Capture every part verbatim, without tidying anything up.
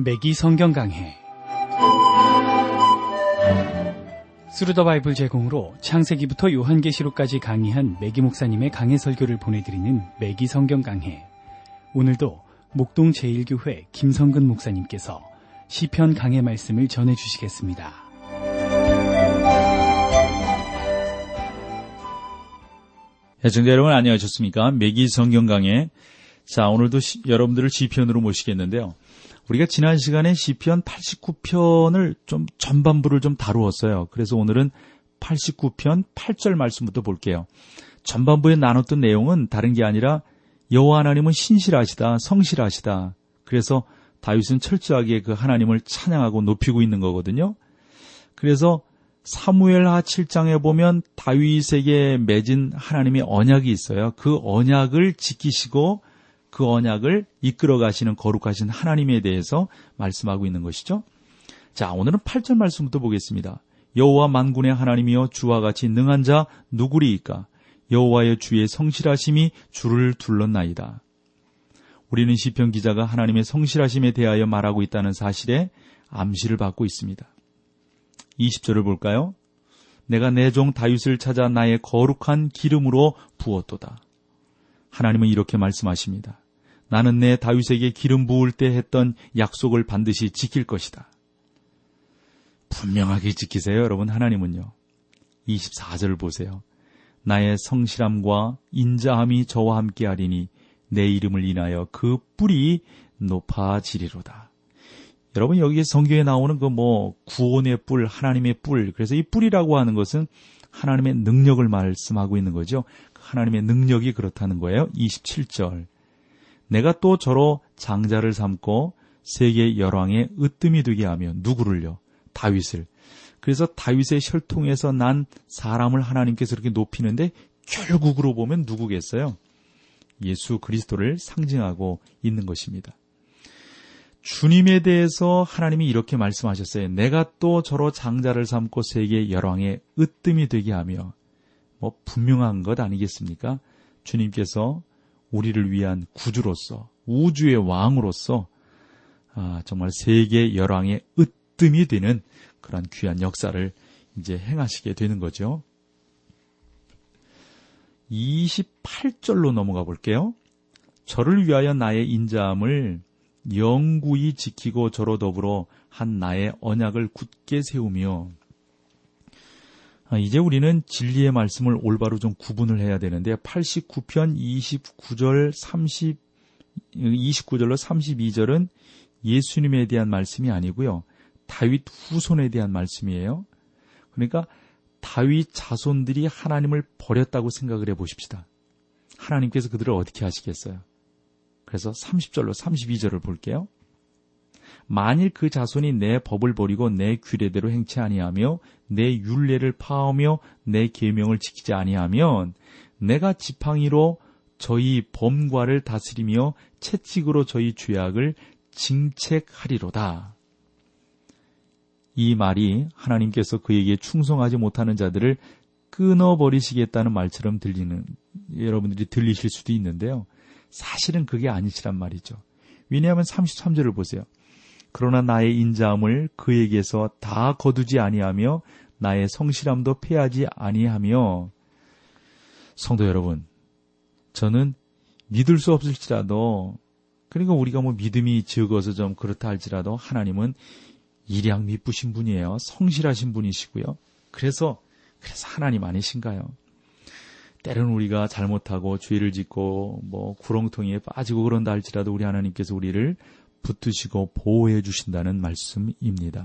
매기 성경 강해 스루더 바이블 제공으로 창세기부터 요한계시록까지 강의한 매기 목사님의 강해 설교를 보내드리는 매기 성경 강해. 오늘도 목동 제일교회 김성근 목사님께서 시편 강해 말씀을 전해주시겠습니다. 애청자 여러분 안녕하셨습니까? 매기 성경 강해. 자, 오늘도 시, 여러분들을 시편으로 모시겠는데요. 우리가 지난 시간에 시편 팔십구 편을 좀 전반부를 좀 다루었어요. 그래서 오늘은 팔십구 편 팔 절 말씀부터 볼게요. 전반부에 나눴던 내용은 다른 게 아니라 여호와 하나님은 신실하시다, 성실하시다. 그래서 다윗은 철저하게 그 하나님을 찬양하고 높이고 있는 거거든요. 그래서 사무엘하 칠 장에 보면 다윗에게 맺은 하나님의 언약이 있어요. 그 언약을 지키시고 그 언약을 이끌어 가시는 거룩하신 하나님에 대해서 말씀하고 있는 것이죠. 자, 오늘은 팔 절 말씀부터 보겠습니다. 여호와 만군의 하나님이여 주와 같이 능한 자 누구리이까? 여호와의 주의 성실하심이 주를 둘렀나이다. 우리는 시편 기자가 하나님의 성실하심에 대하여 말하고 있다는 사실에 암시를 받고 있습니다. 이십 절을 볼까요? 내가 내 종 다윗을 찾아 나의 거룩한 기름으로 부었도다. 하나님은 이렇게 말씀하십니다. 나는 내 다윗에게 기름 부을 때 했던 약속을 반드시 지킬 것이다. 분명하게 지키세요, 여러분. 하나님은요. 이십사 절을 보세요. 나의 성실함과 인자함이 저와 함께 하리니 내 이름을 인하여 그 뿔이 높아지리로다. 여러분, 여기에 성경에 나오는 그 뭐 구원의 뿔, 하나님의 뿔, 그래서 이 뿔이라고 하는 것은 하나님의 능력을 말씀하고 있는 거죠. 하나님의 능력이 그렇다는 거예요. 이십칠 절. 내가 또 저로 장자를 삼고 세계 열왕의 으뜸이 되게 하며 누구를요? 다윗을. 그래서 다윗의 혈통에서 난 사람을 하나님께서 이렇게 높이는데 결국으로 보면 누구겠어요? 예수 그리스도를 상징하고 있는 것입니다. 주님에 대해서 하나님이 이렇게 말씀하셨어요. 내가 또 저로 장자를 삼고 세계 열왕의 으뜸이 되게 하며. 뭐 분명한 것 아니겠습니까? 주님께서 우리를 위한 구주로서 우주의 왕으로서 아, 정말 세계 열왕의 으뜸이 되는 그런 귀한 역사를 이제 행하시게 되는 거죠. 이십팔 절로 넘어가 볼게요. 저를 위하여 나의 인자함을 영구히 지키고 저로 더불어 한 나의 언약을 굳게 세우며. 이제 우리는 진리의 말씀을 올바로 좀 구분을 해야 되는데 팔십구 편 이십구 절 삼십, 이십구 절로 삼십이 절은 예수님에 대한 말씀이 아니고요. 다윗 후손에 대한 말씀이에요. 그러니까 다윗 자손들이 하나님을 버렸다고 생각을 해보십시다. 하나님께서 그들을 어떻게 하시겠어요? 그래서 삼십 절로 삼십이 절을 볼게요. 만일 그 자손이 내 법을 버리고 내 규례대로 행치 아니하며 내 율례를 파하며 내 계명을 지키지 아니하면 내가 지팡이로 저희 범과를 다스리며 채찍으로 저희 죄악을 징책하리로다. 이 말이 하나님께서 그에게 충성하지 못하는 자들을 끊어버리시겠다는 말처럼 들리는, 여러분들이 들리실 수도 있는데요. 사실은 그게 아니시란 말이죠. 왜냐하면 삼십삼 절을 보세요. 그러나 나의 인자함을 그에게서 다 거두지 아니하며 나의 성실함도 패하지 아니하며. 성도 여러분, 저는 믿을 수 없을지라도, 그러니까 우리가 뭐 믿음이 적어서 좀 그렇다 할지라도 하나님은 일양 미쁘신 분이에요. 성실하신 분이시고요. 그래서 그래서 하나님 아니신가요? 때로는 우리가 잘못하고 죄를 짓고 뭐 구렁텅이에 빠지고 그런다 할지라도 우리 하나님께서 우리를 붙드시고 보호해 주신다는 말씀입니다.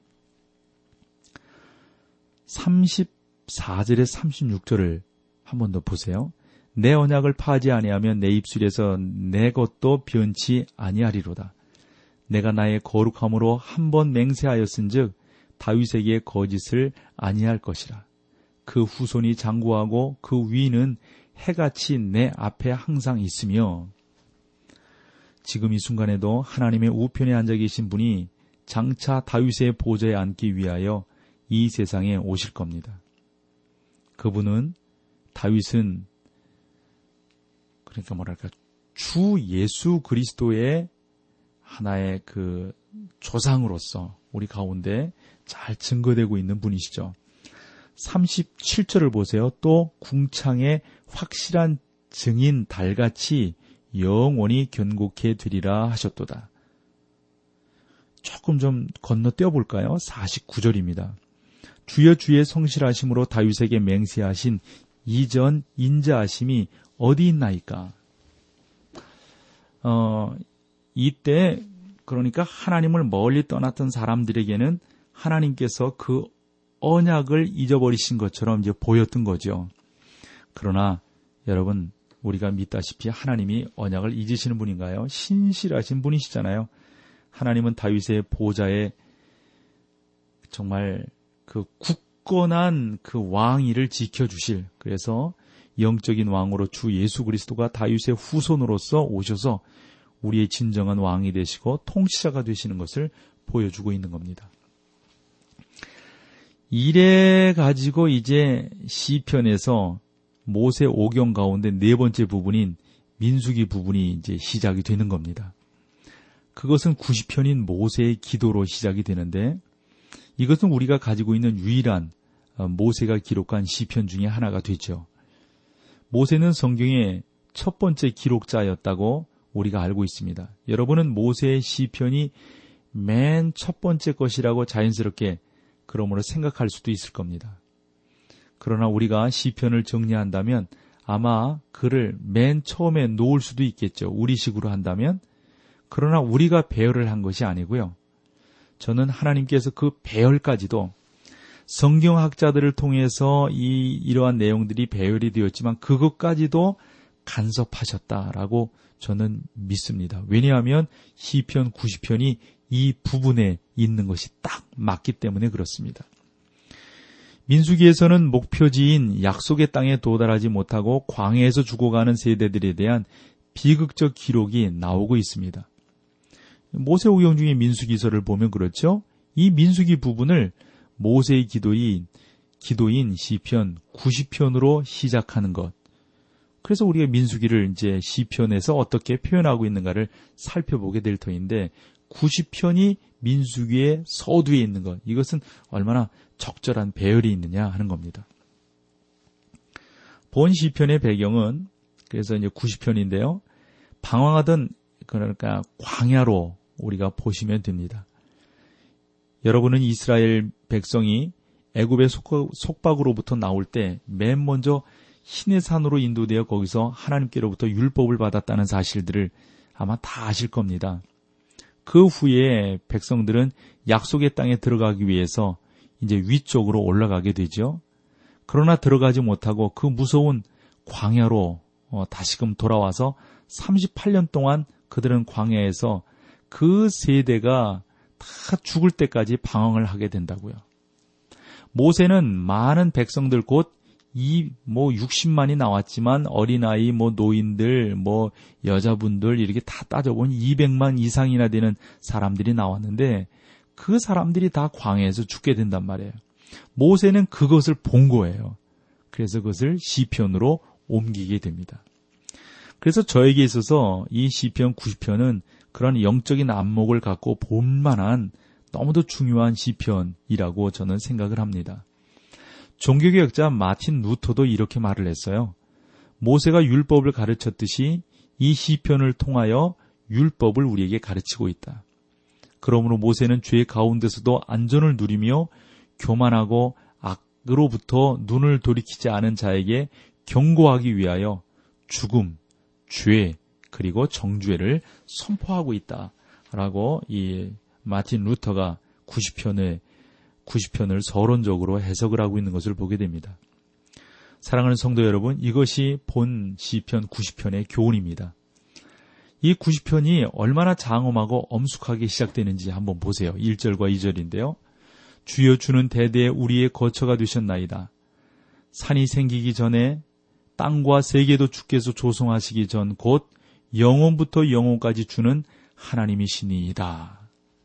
삼십사 절에 삼십육 절을 한 번 더 보세요. 내 언약을 파하지 아니하면 내 입술에서 내 것도 변치 아니하리로다. 내가 나의 거룩함으로 한 번 맹세하였은즉 다윗에게 거짓을 아니할 것이라. 그 후손이 장구하고 그 위는 해같이 내 앞에 항상 있으며. 지금 이 순간에도 하나님의 우편에 앉아 계신 분이 장차 다윗의 보좌에 앉기 위하여 이 세상에 오실 겁니다. 그분은, 다윗은 그러니까 뭐랄까 주 예수 그리스도의 하나의 그 조상으로서 우리 가운데 잘 증거되고 있는 분이시죠. 삼십칠 절을 보세요. 또 궁창에 확실한 증인 달같이 영원히 견고케 되리라 하셨도다. 조금 좀 건너뛰어 볼까요? 사십구 절입니다. 주여 주의 성실하심으로 다윗에게 맹세하신 이전 인자하심이 어디 있나이까? 어, 이때 그러니까 하나님을 멀리 떠났던 사람들에게는 하나님께서 그 언약을 잊어버리신 것처럼 이제 보였던 거죠. 그러나 여러분, 우리가 믿다시피 하나님이 언약을 잊으시는 분인가요? 신실하신 분이시잖아요. 하나님은 다윗의 보좌에 정말 그 굳건한 그 왕위를 지켜주실, 그래서 영적인 왕으로 주 예수 그리스도가 다윗의 후손으로서 오셔서 우리의 진정한 왕이 되시고 통치자가 되시는 것을 보여주고 있는 겁니다. 이래 가지고 이제 시편에서 모세 오경 가운데 네 번째 부분인 민수기 부분이 이제 시작이 되는 겁니다. 그것은 구십 편인 모세의 기도로 시작이 되는데, 이것은 우리가 가지고 있는 유일한 모세가 기록한 시편 중에 하나가 되죠. 모세는 성경의 첫 번째 기록자였다고 우리가 알고 있습니다. 여러분은 모세의 시편이 맨 첫 번째 것이라고 자연스럽게 그러므로 생각할 수도 있을 겁니다. 그러나 우리가 시편을 정리한다면 아마 그를 맨 처음에 놓을 수도 있겠죠. 우리식으로 한다면. 그러나 우리가 배열을 한 것이 아니고요. 저는 하나님께서 그 배열까지도 성경학자들을 통해서 이, 이러한 내용들이 배열이 되었지만 그것까지도 간섭하셨다라고 저는 믿습니다. 왜냐하면 시편 구십 편이 이 부분에 있는 것이 딱 맞기 때문에 그렇습니다. 민수기에서는 목표지인 약속의 땅에 도달하지 못하고 광야에서 죽어가는 세대들에 대한 비극적 기록이 나오고 있습니다. 모세오경 중에 민수기서를 보면 그렇죠. 이 민수기 부분을 모세의 기도인, 기도인 시편 구십 편으로 시작하는 것. 그래서 우리가 민수기를 이제 시편에서 어떻게 표현하고 있는가를 살펴보게 될 터인데, 구십 편이 민수기의 서두에 있는 것, 이것은 얼마나 적절한 배열이 있느냐 하는 겁니다. 본 시편의 배경은 그래서 이제 구십 편인데요. 방황하던 그러니까 광야로 우리가 보시면 됩니다. 여러분은 이스라엘 백성이 애굽의 속박으로부터 나올 때 맨 먼저 시내산으로 인도되어 거기서 하나님께로부터 율법을 받았다는 사실들을 아마 다 아실 겁니다. 그 후에 백성들은 약속의 땅에 들어가기 위해서 이제 위쪽으로 올라가게 되죠. 그러나 들어가지 못하고 그 무서운 광야로 어, 다시금 돌아와서 삼십팔 년 동안 그들은 광야에서 그 세대가 다 죽을 때까지 방황을 하게 된다고요. 모세는 많은 백성들 곧 이 뭐 육십만이 나왔지만 어린아이, 뭐 노인들, 뭐 여자분들 이렇게 다 따져보니 이백만 이상이나 되는 사람들이 나왔는데 그 사람들이 다 광야에서 죽게 된단 말이에요. 모세는 그것을 본 거예요. 그래서 그것을 시편으로 옮기게 됩니다. 그래서 저에게 있어서 이 시편 구십 편은 그런 영적인 안목을 갖고 볼만한 너무도 중요한 시편이라고 저는 생각을 합니다. 종교개혁자 마틴 루터도 이렇게 말을 했어요. 모세가 율법을 가르쳤듯이 이 시편을 통하여 율법을 우리에게 가르치고 있다. 그러므로 모세는 죄 가운데서도 안전을 누리며 교만하고 악으로부터 눈을 돌이키지 않은 자에게 경고하기 위하여 죽음, 죄, 그리고 정죄를 선포하고 있다라고 이 마틴 루터가 구십 편에 구십 편을 서론적으로 해석을 하고 있는 것을 보게 됩니다. 사랑하는 성도 여러분, 이것이 본 시편 구십 편의 교훈입니다. 이 구십 편이 얼마나 장엄하고 엄숙하게 시작되는지 한번 보세요. 일 절과 이 절인데요. 주여 주는 대대에 우리의 거처가 되셨나이다. 산이 생기기 전에 땅과 세계도 주께서 조성하시기 전 곧 영원부터 영원까지 주는 하나님이시니이다.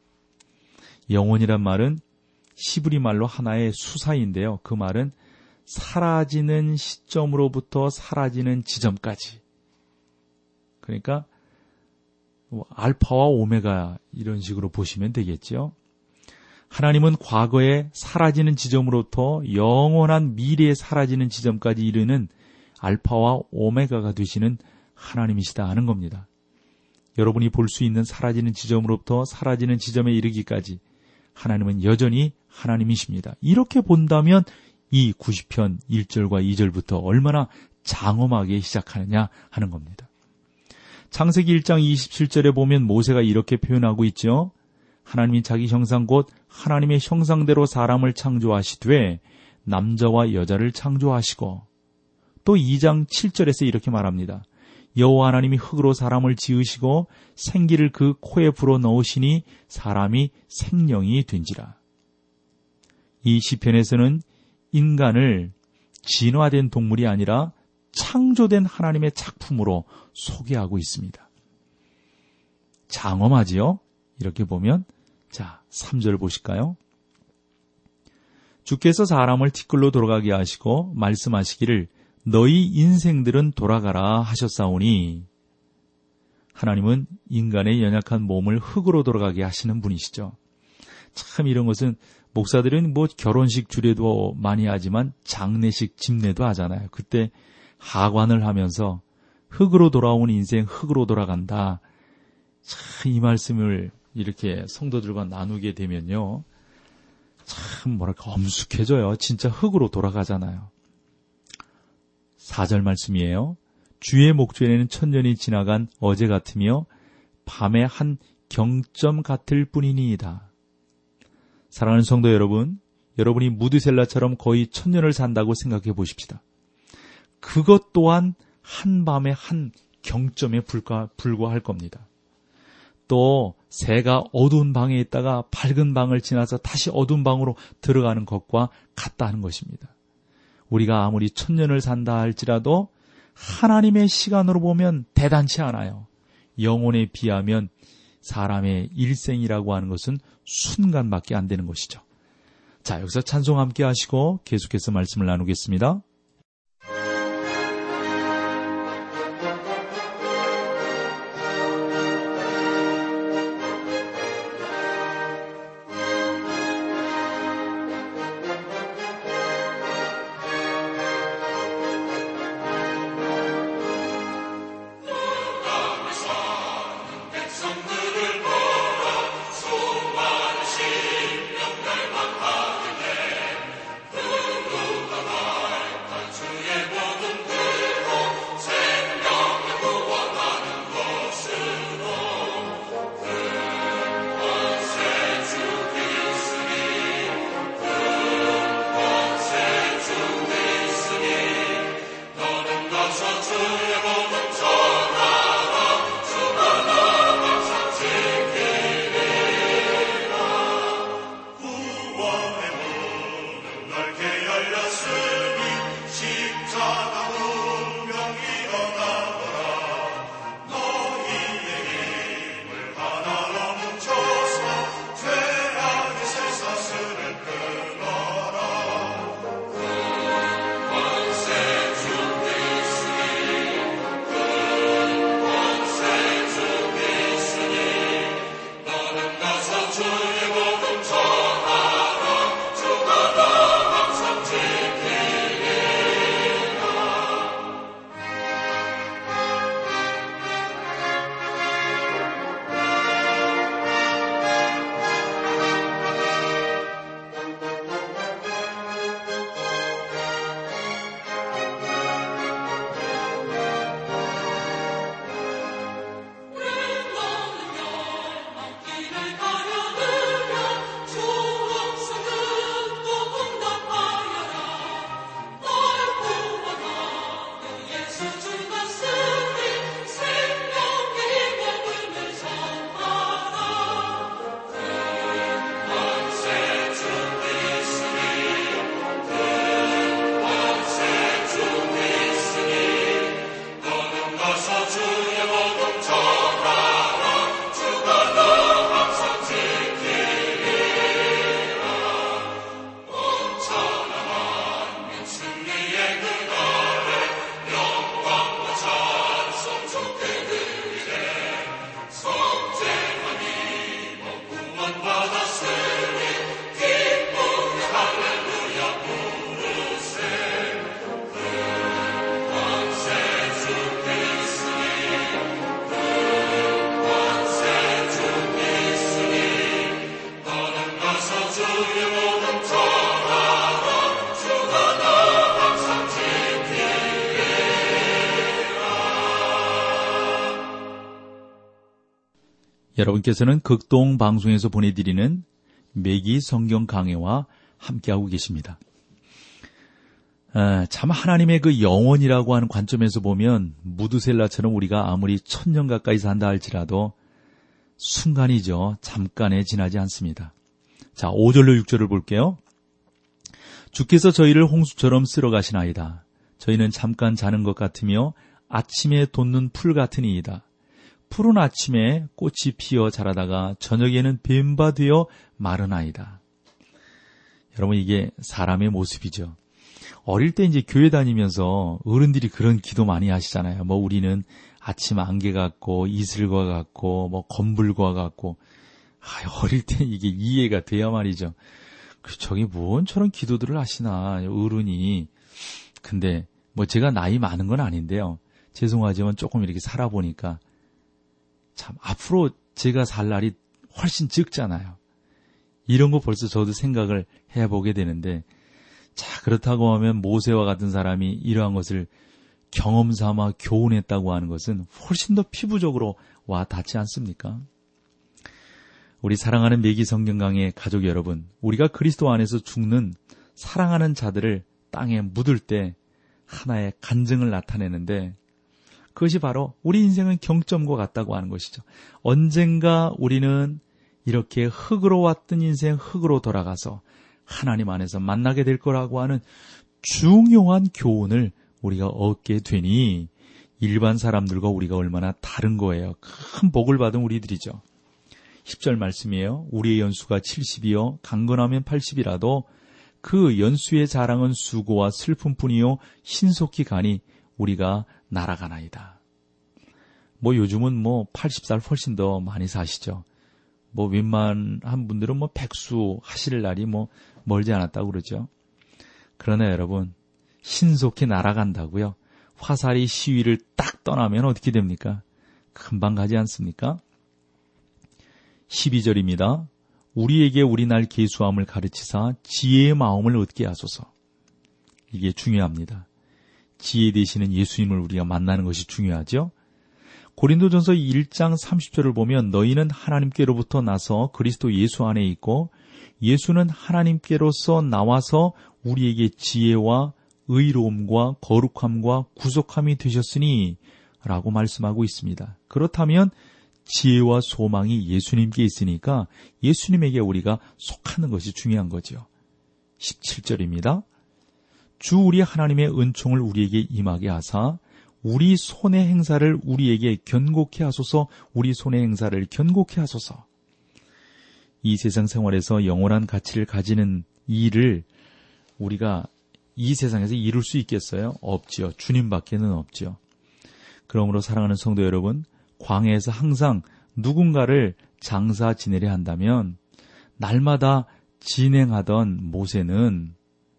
영원이란 말은 시브리 말로 하나의 수사인데요. 그 말은 사라지는 시점으로부터 사라지는 지점까지. 그러니까 알파와 오메가 이런 식으로 보시면 되겠죠. 하나님은 과거에 사라지는 지점으로부터 영원한 미래에 사라지는 지점까지 이르는 알파와 오메가가 되시는 하나님이시다 하는 겁니다. 여러분이 볼 수 있는 사라지는 지점으로부터 사라지는 지점에 이르기까지 하나님은 여전히 하나님이십니다. 이렇게 본다면 이 구십 편 일 절과 이 절부터 얼마나 장엄하게 시작하느냐 하는 겁니다. 창세기 일 장 이십칠 절에 보면 모세가 이렇게 표현하고 있죠. 하나님이 자기 형상 곧 하나님의 형상대로 사람을 창조하시되 남자와 여자를 창조하시고, 또 이 장 칠 절에서 이렇게 말합니다. 여호와 하나님이 흙으로 사람을 지으시고 생기를 그 코에 불어 넣으시니 사람이 생령이 된지라. 이 시편에서는 인간을 진화된 동물이 아니라 창조된 하나님의 작품으로 소개하고 있습니다. 장엄하지요? 이렇게 보면 자, 삼 절 보실까요? 주께서 사람을 티끌로 돌아가게 하시고 말씀하시기를 너희 인생들은 돌아가라 하셨사오니, 하나님은 인간의 연약한 몸을 흙으로 돌아가게 하시는 분이시죠. 참 이런 것은 목사들은 뭐 결혼식 주례도 많이 하지만 장례식 집례도 하잖아요. 그때 하관을 하면서 흙으로 돌아온 인생 흙으로 돌아간다. 참 이 말씀을 이렇게 성도들과 나누게 되면요, 참 뭐랄까 엄숙해져요. 진짜 흙으로 돌아가잖아요. 사 절 말씀이에요. 주의 목전에는 천년이 지나간 어제 같으며 밤의 한 경점 같을 뿐이니이다. 사랑하는 성도 여러분, 여러분이 무드셀라처럼 거의 천년을 산다고 생각해 보십시다. 그것 또한 한밤의 한 경점에 불과, 불과할 겁니다. 또 새가 어두운 방에 있다가 밝은 방을 지나서 다시 어두운 방으로 들어가는 것과 같다 하는 것입니다. 우리가 아무리 천년을 산다 할지라도 하나님의 시간으로 보면 대단치 않아요. 영혼에 비하면 사람의 일생이라고 하는 것은 순간밖에 안 되는 것이죠. 자, 여기서 찬송 함께 하시고 계속해서 말씀을 나누겠습니다. 여러분께서는 극동 방송에서 보내드리는 매기 성경 강해와 함께하고 계십니다. 아, 참 하나님의 그 영원이라고 하는 관점에서 보면 무드셀라처럼 우리가 아무리 천년 가까이 산다 할지라도 순간이죠. 잠깐에 지나지 않습니다. 자, 오 절로 육 절을 볼게요. 주께서 저희를 홍수처럼 쓸어 가시나이다. 저희는 잠깐 자는 것 같으며 아침에 돋는 풀 같으니이다. 푸른 아침에 꽃이 피어 자라다가 저녁에는 뱀바 되어 마르나이다. 여러분, 이게 사람의 모습이죠. 어릴 때 이제 교회 다니면서 어른들이 그런 기도 많이 하시잖아요. 뭐 우리는 아침 안개 같고 이슬과 같고 뭐 검불과 같고. 아, 어릴 때 이게 이해가 돼야 말이죠. 그 저게 뭔 저런 기도들을 하시나 어른이. 근데 뭐 제가 나이 많은 건 아닌데요. 죄송하지만 조금 이렇게 살아보니까 참 앞으로 제가 살 날이 훨씬 적잖아요. 이런 거 벌써 저도 생각을 해보게 되는데, 자, 그렇다고 하면 모세와 같은 사람이 이러한 것을 경험 삼아 교훈했다고 하는 것은 훨씬 더 피부적으로 와 닿지 않습니까? 우리 사랑하는 매기 성경 강의 가족 여러분, 우리가 그리스도 안에서 죽는 사랑하는 자들을 땅에 묻을 때 하나의 간증을 나타내는데, 그것이 바로 우리 인생은 경점과 같다고 하는 것이죠. 언젠가 우리는 이렇게 흙으로 왔던 인생 흙으로 돌아가서 하나님 안에서 만나게 될 거라고 하는 중요한 교훈을 우리가 얻게 되니 일반 사람들과 우리가 얼마나 다른 거예요. 큰 복을 받은 우리들이죠. 십 절 말씀이에요. 우리의 연수가 칠십이요 강건하면 팔십이라도 그 연수의 자랑은 수고와 슬픔뿐이요 신속히 가니 우리가 날아가나이다. 뭐 요즘은 뭐 팔십 살 훨씬 더 많이 사시죠. 뭐 웬만한 분들은 뭐 백수 하실 날이 뭐 멀지 않았다고 그러죠. 그러나 여러분, 신속히 날아간다고요. 화살이 시위를 딱 떠나면 어떻게 됩니까? 금방 가지 않습니까? 십이 절입니다. 우리에게 우리 날 계수함을 가르치사 지혜의 마음을 얻게 하소서. 이게 중요합니다. 지혜 되시는 예수님을 우리가 만나는 것이 중요하죠. 고린도전서 일 장 삼십 절을 보면 너희는 하나님께로부터 나서 그리스도 예수 안에 있고 예수는 하나님께로서 나와서 우리에게 지혜와 의로움과 거룩함과 구속함이 되셨으니 라고 말씀하고 있습니다. 그렇다면 지혜와 소망이 예수님께 있으니까 예수님에게 우리가 속하는 것이 중요한 거죠. 십칠 절입니다. 주 우리 하나님의 은총을 우리에게 임하게 하사 우리 손의 행사를 우리에게 견고케 하소서. 우리 손의 행사를 견고케 하소서. 이 세상 생활에서 영원한 가치를 가지는 일을 우리가 이 세상에서 이룰 수 있겠어요? 없지요. 주님밖에는 없지요. 그러므로 사랑하는 성도 여러분, 광야에서 항상 누군가를 장사 지내려 한다면 날마다 진행하던 모세는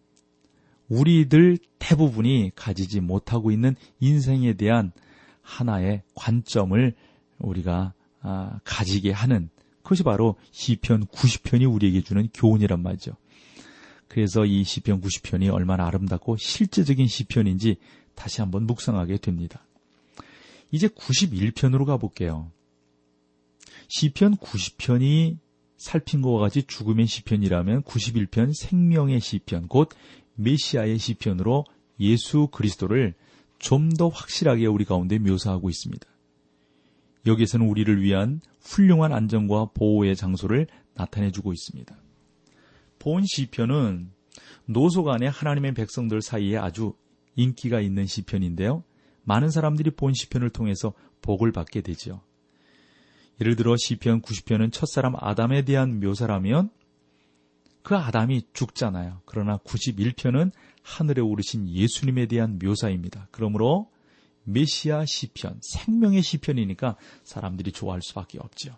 우리들 대부분이 가지지 못하고 있는 인생에 대한 하나의 관점을 우리가 아, 가지게 하는, 그것이 바로 시편 구십 편이 우리에게 주는 교훈이란 말이죠. 그래서 이 시편 구십 편이 얼마나 아름답고 실제적인 시편인지 다시 한번 묵상하게 됩니다. 이제 구십일 편으로 가볼게요. 시편 구십 편이 살핀 것과 같이 죽음의 시편이라면 구십일 편 생명의 시편, 곧 메시아의 시편으로 예수 그리스도를 좀 더 확실하게 우리 가운데 묘사하고 있습니다. 여기에서는 우리를 위한 훌륭한 안전과 보호의 장소를 나타내주고 있습니다. 본 시편은 노소간의 하나님의 백성들 사이에 아주 인기가 있는 시편인데요. 많은 사람들이 본 시편을 통해서 복을 받게 되죠. 예를 들어 시편 구십 편은 첫사람 아담에 대한 묘사라면 그 아담이 죽잖아요. 그러나 구십일 편은 하늘에 오르신 예수님에 대한 묘사입니다. 그러므로 메시아 시편, 생명의 시편이니까 사람들이 좋아할 수밖에 없죠.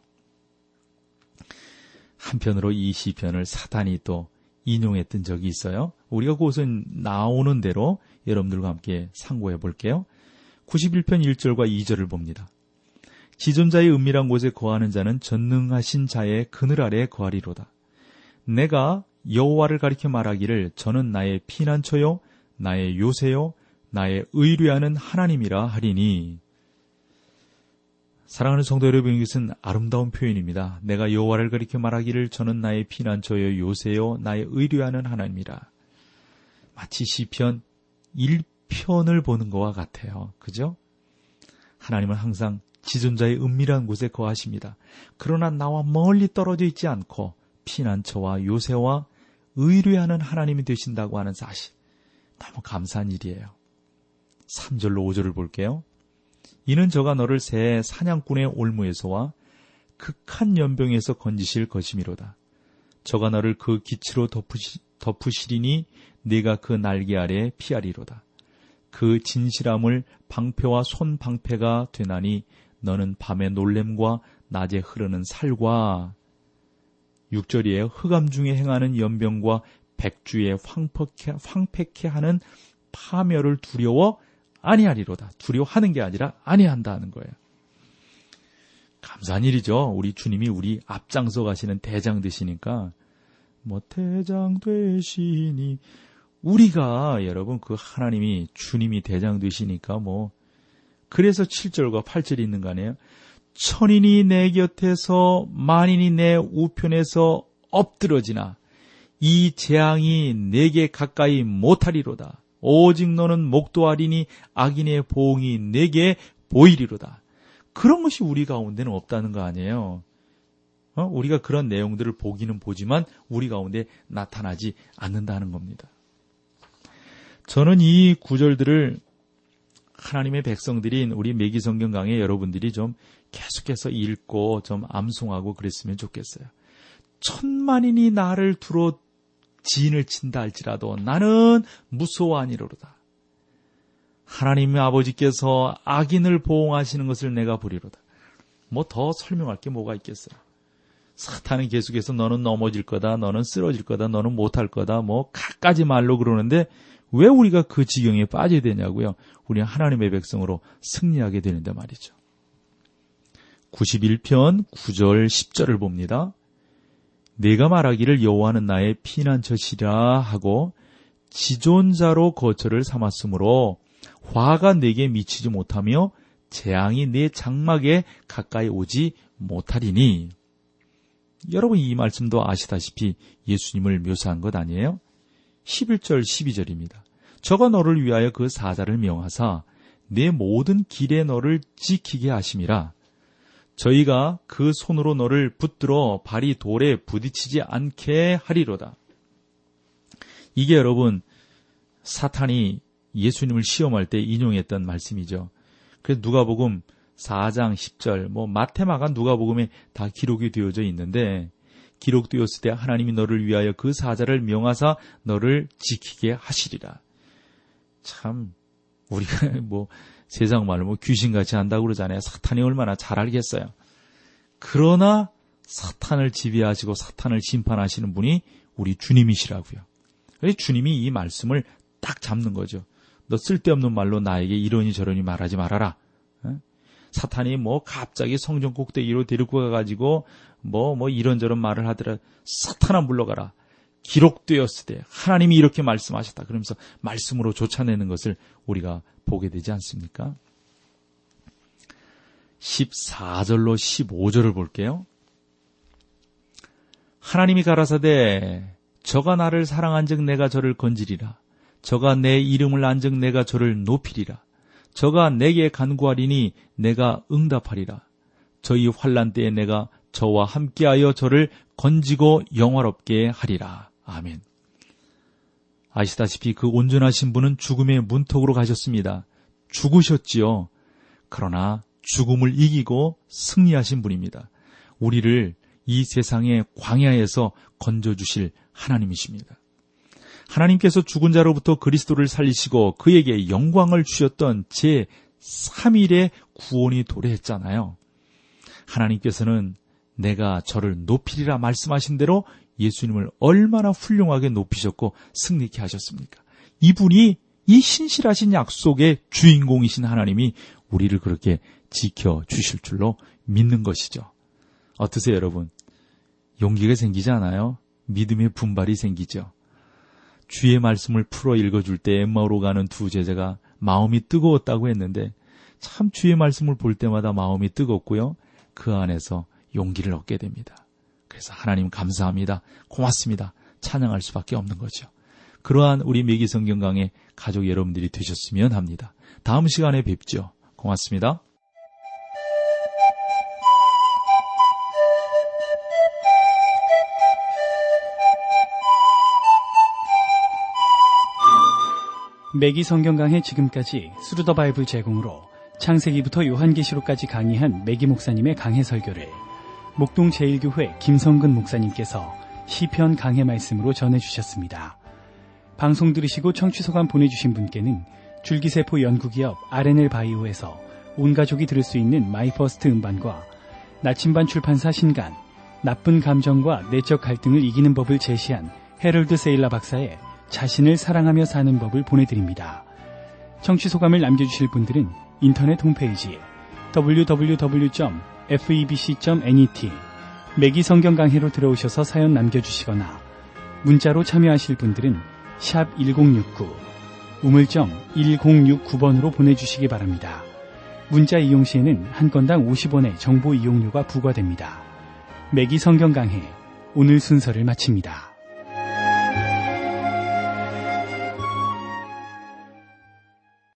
한편으로 이 시편을 사탄이 또 인용했던 적이 있어요. 우리가 그것은 나오는 대로 여러분들과 함께 상고해 볼게요. 구십일 편 일 절과 이 절을 봅니다. 지존자의 은밀한 곳에 거하는 자는 전능하신 자의 그늘 아래에 거하리로다. 내가 여호와를 가리켜 말하기를 저는 나의 피난처요 나의 요새요 나의 의뢰하는 하나님이라 하리니. 사랑하는 성도 여러분, 이것은 아름다운 표현입니다. 내가 여호와를 가리켜 말하기를 저는 나의 피난처여 요새요 나의 의뢰하는 하나님이라. 마치 시편 일 편을 보는 것과 같아요. 그죠? 하나님은 항상 지존자의 은밀한 곳에 거하십니다. 그러나 나와 멀리 떨어져 있지 않고 피난처와 요새와 의뢰하는 하나님이 되신다고 하는 사실, 너무 감사한 일이에요. 삼 절로 오 절을 볼게요. 이는 저가 너를 새 사냥꾼의 올무에서와 극한 연병에서 건지실 것이미로다. 저가 너를 그 기치로 덮으시, 덮으시리니 네가 그 날개 아래 피하리로다. 그 진실함을 방패와 손방패가 되나니 너는 밤의 놀램과 낮에 흐르는 살과, 육 절이에요. 흑암 중에 행하는 연병과 백주에 황폐케, 황폐케 하는 파멸을 두려워 아니하리로다. 두려워하는 게 아니라 아니한다는 거예요. 감사한 일이죠. 우리 주님이 우리 앞장서 가시는 대장 되시니까, 뭐 대장 되시니, 우리가 여러분 그 하나님이 주님이 대장 되시니까 뭐, 그래서 칠 절과 팔 절이 있는 거 아니에요? 천인이 내 곁에서 만인이 내 우편에서 엎드러지나 이 재앙이 내게 가까이 못하리로다. 오직 너는 목도하리니 악인의 보응이 내게 보이리로다. 그런 것이 우리 가운데는 없다는 거 아니에요. 어? 우리가 그런 내용들을 보기는 보지만 우리 가운데 나타나지 않는다는 겁니다. 저는 이 구절들을 하나님의 백성들인 우리 매기성경 강의 여러분들이 좀 계속해서 읽고 좀 암송하고 그랬으면 좋겠어요. 천만인이 나를 두루 지인을 친다 할지라도 나는 무서워하니로다. 하나님의 아버지께서 악인을 보응하시는 것을 내가 보리로다. 뭐 더 설명할 게 뭐가 있겠어요. 사탄은 계속해서 너는 넘어질 거다, 너는 쓰러질 거다, 너는 못할 거다, 뭐 갖가지 말로 그러는데 왜 우리가 그 지경에 빠져야 되냐고요. 우리는 하나님의 백성으로 승리하게 되는데 말이죠. 구십일 편 구 절 십 절을 봅니다. 내가 말하기를 여호와는 나의 피난처시라 하고 지존자로 거처를 삼았으므로 화가 내게 미치지 못하며 재앙이 내 장막에 가까이 오지 못하리니. 여러분 이 말씀도 아시다시피 예수님을 묘사한 것 아니에요? 십일 절 십이 절입니다. 저가 너를 위하여 그 사자를 명하사 내 모든 길에 너를 지키게 하심이라. 저희가 그 손으로 너를 붙들어 발이 돌에 부딪히지 않게 하리로다. 이게 여러분 사탄이 예수님을 시험할 때 인용했던 말씀이죠. 그래서 누가복음 사 장 십 절, 뭐 마태마가 누가복음에 다 기록이 되어져 있는데, 기록되었을 때 하나님이 너를 위하여 그 사자를 명하사 너를 지키게 하시리라. 참 우리가 뭐 세상 말로 뭐 귀신같이 한다고 그러잖아요. 사탄이 얼마나 잘 알겠어요. 그러나 사탄을 지배하시고 사탄을 심판하시는 분이 우리 주님이시라고요. 그래서 주님이 이 말씀을 딱 잡는 거죠. 너 쓸데없는 말로 나에게 이러니 저러니 말하지 말아라. 사탄이 뭐 갑자기 성전 꼭대기로 데리고 가가지고 뭐, 뭐 이런저런 말을 하더라. 사탄아 물러가라. 기록되었을 때 하나님이 이렇게 말씀하셨다. 그러면서 말씀으로 쫓아내는 것을 우리가 보게 되지 않습니까? 십사 절로 십오 절을 볼게요. 하나님이 가라사대 저가 나를 사랑한즉 내가 저를 건지리라. 저가 내 이름을 안즉 내가 저를 높이리라. 저가 내게 간구하리니 내가 응답하리라. 저희 환난 때에 내가 저와 함께하여 저를 건지고 영화롭게 하리라. 아멘. 아시다시피 그 온전하신 분은 죽음의 문턱으로 가셨습니다. 죽으셨지요. 그러나 죽음을 이기고 승리하신 분입니다. 우리를 이 세상의 광야에서 건져주실 하나님이십니다. 하나님께서 죽은 자로부터 그리스도를 살리시고 그에게 영광을 주셨던 제삼 일의 구원이 도래했잖아요. 하나님께서는 내가 저를 높이리라 말씀하신 대로 예수님을 얼마나 훌륭하게 높이셨고 승리케 하셨습니까? 이분이 이 신실하신 약속의 주인공이신 하나님이 우리를 그렇게 지켜주실 줄로 믿는 것이죠. 어떠세요, 여러분? 용기가 생기지 않아요? 믿음의 분발이 생기죠. 주의 말씀을 풀어 읽어줄 때 엠마오로 가는 두 제자가 마음이 뜨거웠다고 했는데 참 주의 말씀을 볼 때마다 마음이 뜨겁고요. 그 안에서 용기를 얻게 됩니다. 그래서 하나님 감사합니다. 고맙습니다. 찬양할 수밖에 없는 거죠. 그러한 우리 매기 성경 강의 가족 여러분들이 되셨으면 합니다. 다음 시간에 뵙죠. 고맙습니다. 매기 성경 강해 지금까지 스루 더 바이블 제공으로 창세기부터 요한계시록까지 강의한 매기 목사님의 강해 설교를 목동 제일교회 김성근 목사님께서 시편 강해 말씀으로 전해주셨습니다. 방송 들으시고 청취소감 보내주신 분께는 줄기세포 연구기업 알엔엘 바이오에서 온가족이 들을 수 있는 마이퍼스트 음반과 나침반 출판사 신간, 나쁜 감정과 내적 갈등을 이기는 법을 제시한 헤럴드 세일라 박사의 자신을 사랑하며 사는 법을 보내드립니다. 청취소감을 남겨주실 분들은 인터넷 홈페이지 더블유 더블유 더블유 점 페이비씨 점 net 매기 성경 강해로 들어오셔서 사연 남겨주시거나 문자로 참여하실 분들은 샵 일공육구 우물정 일공육구 번으로 보내주시기 바랍니다. 문자 이용 시에는 한 건당 오십 원의 정보 이용료가 부과됩니다. 매기 성경 강해 오늘 순서를 마칩니다.